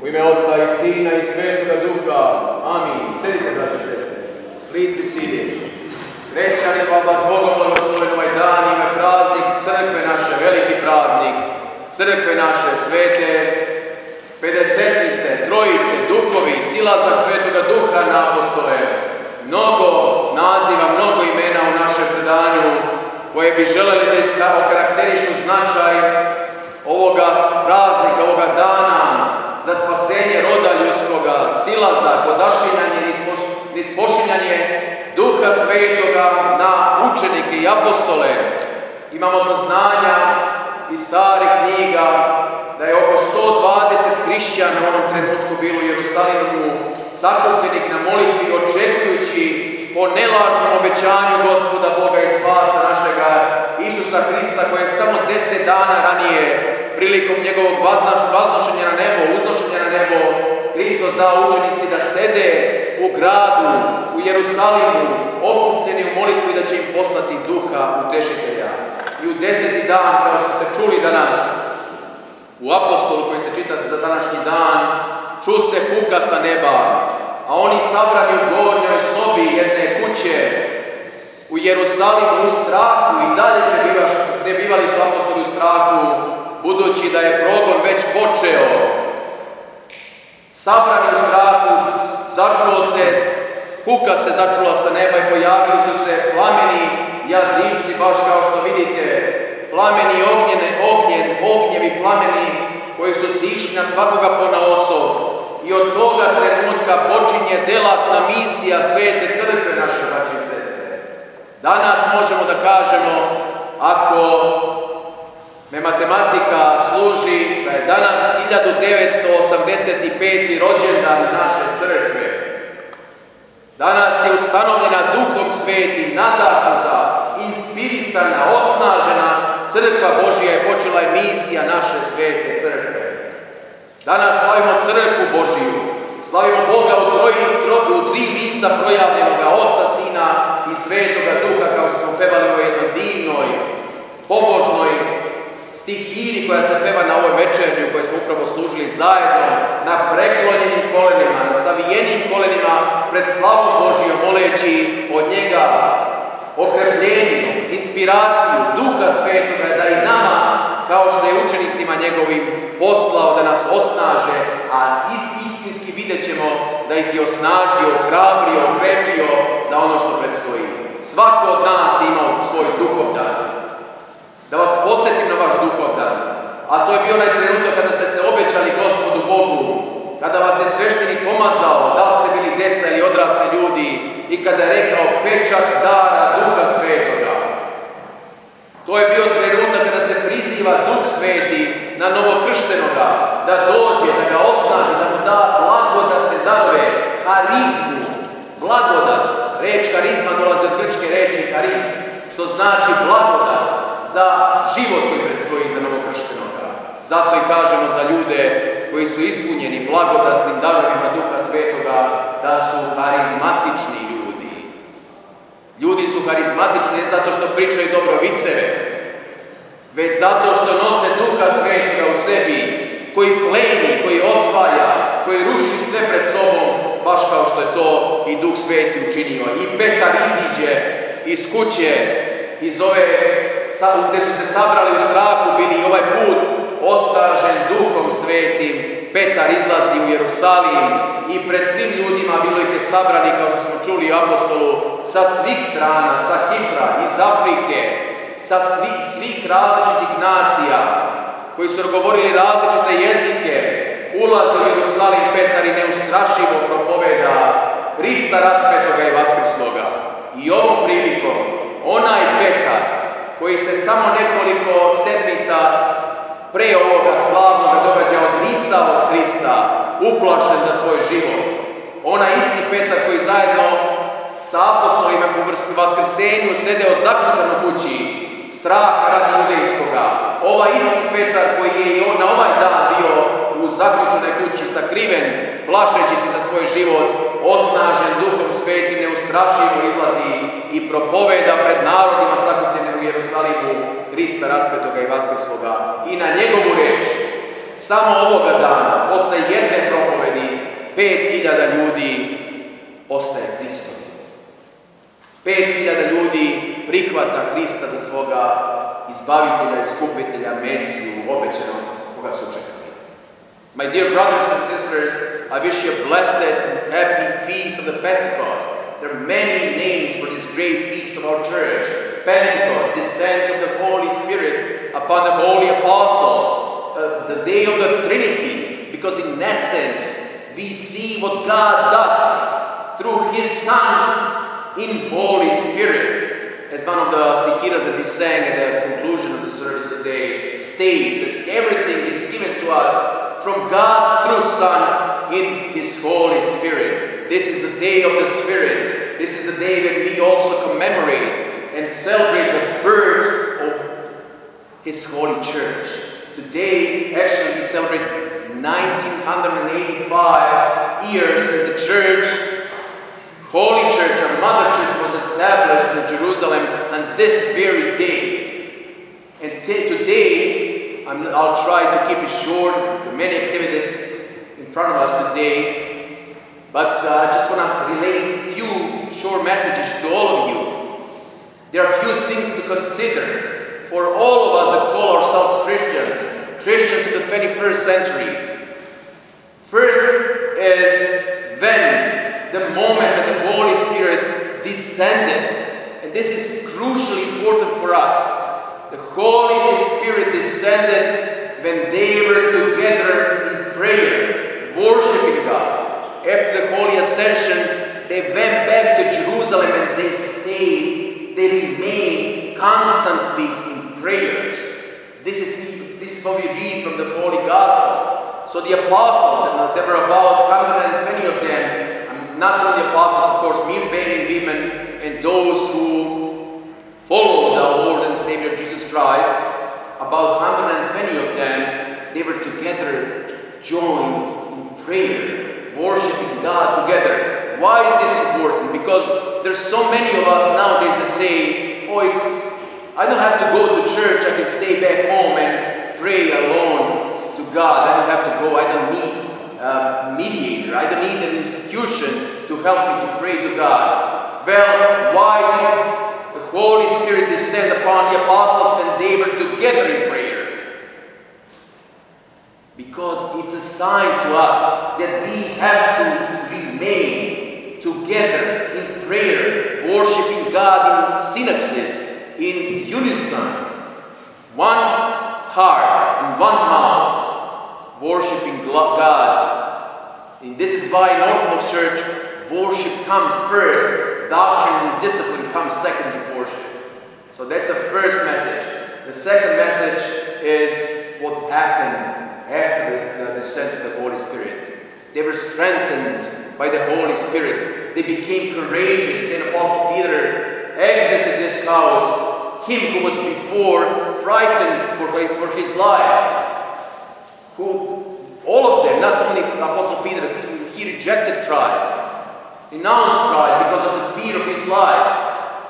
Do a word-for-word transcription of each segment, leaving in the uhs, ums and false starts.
U ime Otca i Sina i Svetoga Duha. Amin. Sedite, braći i sestre. Please be seated. Srećan je pa Bogom blagosloven ovaj dan, ime praznik crkve naše, veliki praznik, crkve naše, svete pedesetnice, trojice, duhovi, silazak Svetoga Duha na apostole. Mnogo naziva, mnogo imena u našem predanju koje bi želeli da okarakterišu značaj ovoga praznika, ovoga dana za spasenje roda ljudskoga, silazak, odašinjanje, nispošinjanje Duha Svetoga na učenike i apostole. Imamo saznanja iz starih knjiga da je oko sto dvadeset hrišćana u onom trenutku bilo u Jerusalimu sakupljenih na molitvi, očekujući po nelažnom obećanju Gospoda Boga i spasa našega Isusa Hrista, koji je samo deset dana ranije prilikom njegovog vaznošenja na nebo, uznošenja na nebo, Hristos dao učenici da sede u gradu, u Jerusalimu, okupljeni u molitvi da će im poslati Duha utešitelja. I u deseti dan, kao što ste čuli danas, u apostolu koji se čita za današnji dan, ču se kuka sa neba, a oni sabrani u gornjoj sobi jedne kuće u Jerusalimu u strahu i dalje prebivali su apostoli u strahu, budući da je progon već počeo. Sabrani u strahu, začulo se, kuka se začula sa neba i pojavili su se plameni jazici, baš kao što vidite, plameni ognjene, ognjen, ognjevi plameni koji su se išli na svakoga ponaosob. I od toga trenutka počinje delatna misija svete crkve naše, braće i sestre. Danas možemo da kažemo, ako me matematika služi, da je danas hiljadu devetsto osamdeset peti rođendan naše crkve. Danas je ustanovljena Duhom Svetim, nadahnuta, inspirisana, osnažena crkva Božja je počela je misija naše svete crkve. Danas slavimo crkvu Božiju, slavimo Boga u, troji, tro, u tri lica projavljenoga Otca, Sina i Svetoga Duha, kao što smo pevali o jednoj divnoj, pobožnoj stihiri koja se peva na ovoj večernji u kojoj smo upravo služili zajedno, na preklonjenim kolenima, na savijenim kolenima pred slavom Božijom, moleći od njega okrepljenju, inspiraciju Duha Svetoga da i nama, kao što je učenicima njegovim poslao da nas osnaže, a istinski vidjet ćemo da ih je osnažio, ohrabrio, okrepio za ono što predstoji. Svako od nas ima svoj duhovdan. Da vas posjetim na vaš duhovdan, a to je bio onaj trenutak kada ste se obećali Gospodu Bogu, kada vas je sveštenik pomazao, da li ste bili deca ili odrasli ljudi, i kada je rekao pečat dara Duha Svetoga. To je bio trenutak kada se priziva Duh Sveti na novokrštenoga, da dođe, da ga osnaži, da mu da blagodatne darove, harizmu, blagodat. Reč harizma dolazi od grčke reči hariz, što znači blagodat za život koji predstoji za novokrštenoga. Zato i kažemo za ljude koji su ispunjeni blagodatnim darovima Duha Svetoga da su harizmatični ljudi. Ljudi su harizmatični ne zato što pričaju dobro viceve, već zato što nose Duha Svetoga u sebi, koji pleni, koji osvaja, koji ruši sve pred sobom, baš kao što je to i Duh Sveti učinio. I Petar iziđe iz kuće, iz ove, gde su se sabrali u strahu, bili ovaj put osnažen Duhom Svetim. Petar izlazi u Jerusalim i pred svim ljudima, bilo ih je sabrani, kao što smo čuli u apostolu, sa svih strana, sa Kipra, iz Afrike, sa svih, svih različitih nacija, koji su govorili različite jezike, ulaze u Jerusalim. Petar i neustrašivo propoveda Hrista raspetoga i vaskrsloga. I ovom prilikom, onaj Petar, koji se samo nekoliko sedmica pre ovoga slavnog događaja odricao od Hrista, uplašen za svoj život. Onaj isti Petar koji zajedno sa apostolima po vaskrsenju sedeo zaključan u kući, straha radi judejskoga. Ovaj isti Petar koji je i na ovaj dan bio u zaključanoj kući sakriven, plašeći se za svoj život, osnažen Duhom Svetim, neustrašivo izlazi i propoveda pred narodima sakupljenim u Jerusalimu Hrista raspetoga i vaskrsloga. I na njegovu reč, samo ovoga dana, posle jedne propovede, pet hiljada ljudi postaje Hristovi. Pet hiljada ljudi prihvata Hrista za svoga izbavitelja, iskupitelja, Mesiju, obećanog koga su čekali. My dear brothers and sisters, I wish you a blessed and happy feast of the Pentecost. There are many names for this great feast of our church. Pentecost, descent of the Holy Spirit upon the holy apostles, uh, the day of the Trinity, because in essence, we see what God does through His Son in Holy Spirit. As one of the stichiras that we sang at the conclusion of the service today states, that everything is given to us from God through Son in His Holy Spirit. This is the day of the Spirit. This is the day that we also commemorate and celebrate the birth of His Holy Church. Today, actually, we celebrate nineteen eighty-five years as the Church, Holy Church, our Mother Church, was established in Jerusalem on this very day. And t- today, I'm, I'll try to keep it short. There are many activities in front of us today, but uh, I just want to relate a few short messages to all of you. There are a few things to consider for all of us that call ourselves Christians, Christians of the twenty-first century. First is when the moment when the Holy Spirit descended, and this is crucially important for us. The Holy Spirit descended when they were together in prayer, worshiping God. After the Holy Ascension, they went back to Jerusalem and they stayed, they remained constantly in prayers. This is, this is what we read from the Holy Gospel. So the apostles, and there were about one hundred twenty of them, not only the apostles, of course, men, men, women, and those who followed our Lord and Savior Jesus Christ, about one hundred twenty of them, they were together, joined in prayer, worshiping God together. Why is this important? Because there's so many of us nowadays that say, oh, it's, I don't have to go to church, I can stay back home and pray alone to God. I don't have to go, I don't need a mediator, I don't need an institution to help me to pray to God. Well, why did the Holy Spirit descend upon the apostles when they were together in prayer? Because it's a sign to us that we have to remain together in prayer, worshiping God in synaxes, in unison, one heart and one mouth, worshiping God. And this is why in Orthodox Church, worship comes first, doctrine and discipline comes second to worship. So that's the first message. The second message is what happened after the descent of the Holy Spirit. They were strengthened by the Holy Spirit. They became courageous. Saint Apostle Peter exited this house, him who was before frightened for, for his life, who, all of them, not only Apostle Peter, he rejected Christ, renounced Christ because of the fear of his life.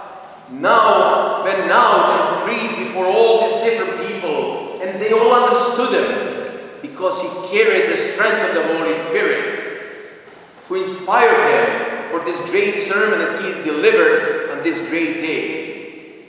Now, when now they preached before all these different people, and they all understood him, because he carried the strength of the Holy Spirit, who inspired him for this great sermon that he delivered on this great day.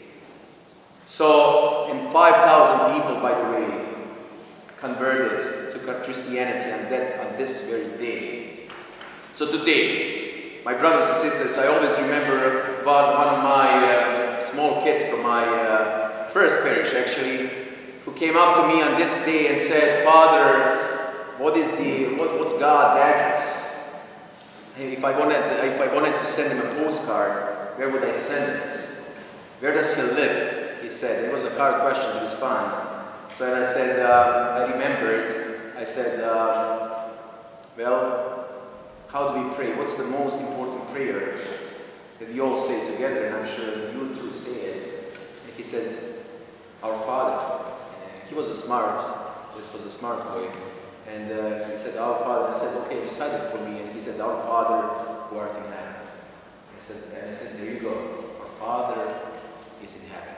So, and five thousand people, by the way, converted to Christianity on, that, on this very day. So today, my brothers and sisters, I always remember about one of my uh, small kids from my uh, first parish, actually, who came up to me on this day and said, "Father, what is the what, what's God's address? If I wanted to, if I wanted to send him a postcard, where would I send it? Where does he live?" He said. It was a hard question to respond. So I said, uh, I remembered. I said, uh, well, how do we pray? What's the most important prayer that we all say together? And I'm sure you too say it. And he says, "Our Father." And he was a smart, this was a smart boy. And uh, so he said, "Our Father." And I said, "Okay, recite it for me." And he said, "Our Father who art in heaven." And I said, and I said, "There you go. Our Father is in heaven."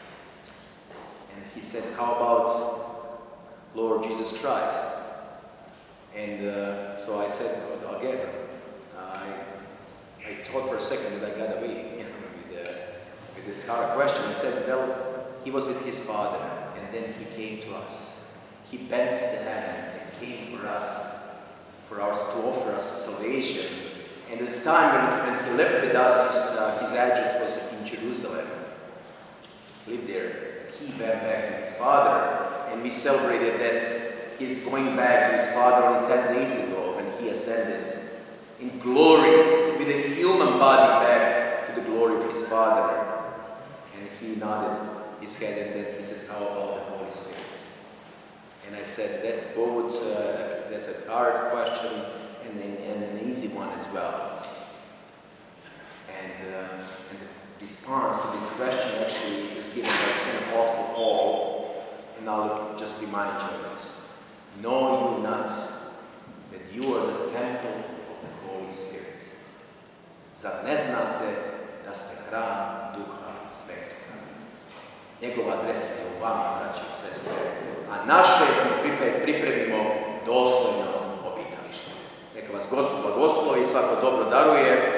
And he said, "How about Lord Jesus Christ?" And uh, so I said again. I, I thought for a second that I got away, you know, with, uh, with this hard question. I said, well, he was with his father, and then he came to us. He bent the heavens and came for us, for us to offer us salvation. And at the time when he, when he left with us, his, uh, his address was in Jerusalem. He lived there. He went back to his father, and we celebrated that he's going back to his father only ten days ago when he ascended in glory with a human body back to the glory of his father. And he nodded his head, and then he said, how about the Holy Spirit? And I said, that's both, uh, that's a hard question and, and, and an easy one as well. And, uh, and the response to this question actually is given by Saint Apostle Paul, and I'll just remind you of this. Know you not that you are the temple of the Holy Spirit? Zar ne znate da ste hram Duha Svetoga? Njegova adresa je u vama, braći i sestre, a naše pripremimo dostojno obitalište. Neka vas Gospod blagoslovi i svako dobro daruje.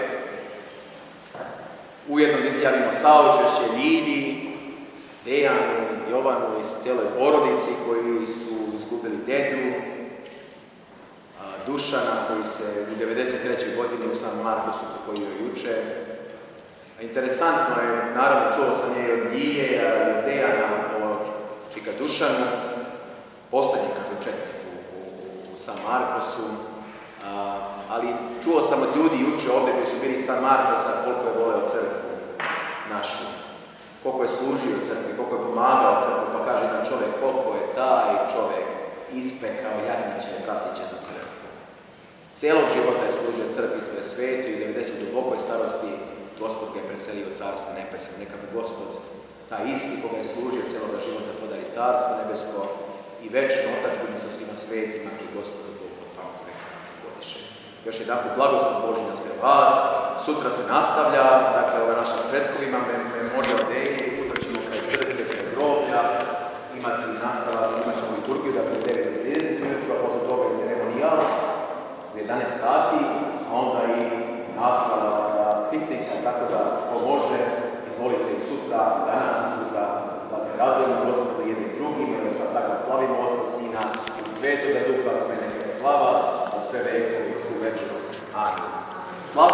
Ujedno izjavimo saučešće Ljilji, Dejanu, Jovanu i cijeloj porodici koji su izgubili dedu, Dušana koji se u devedeset trećoj godini u San Markosu pokojio juče. Interesantno je, naravno čuo sam je od Ljilje, ali od Dejana o čika Dušanu, posljednji kažu četiri u, u, u San Markosu, a, ali čuo sam od ljudi juče ovdje koji su bili iz San Markosa koliko je voleo crkvu našu, koliko je služio crkvi, koliko je pomagao crkvu, pa kaže da čovjek koliko je taj čovjek ispekao jagnjeće i prasiće za crkvu. Cijelog života je služio crkvi sve svetu i devedeset u dubokoj starosti Gospod ga je preselio u carstvo nebesko. Neka bi Gospod, taj isti koga je služio cijeloga života, podari carstvo nebesko i večnu otačbinu sa svima svetima i Gospodu Bogu od pamti veka godiše. Još jedan put blagoslov Božji na sve vas. Sutra se nastavlja, dakle ova naša svetkovima, Memorial Day.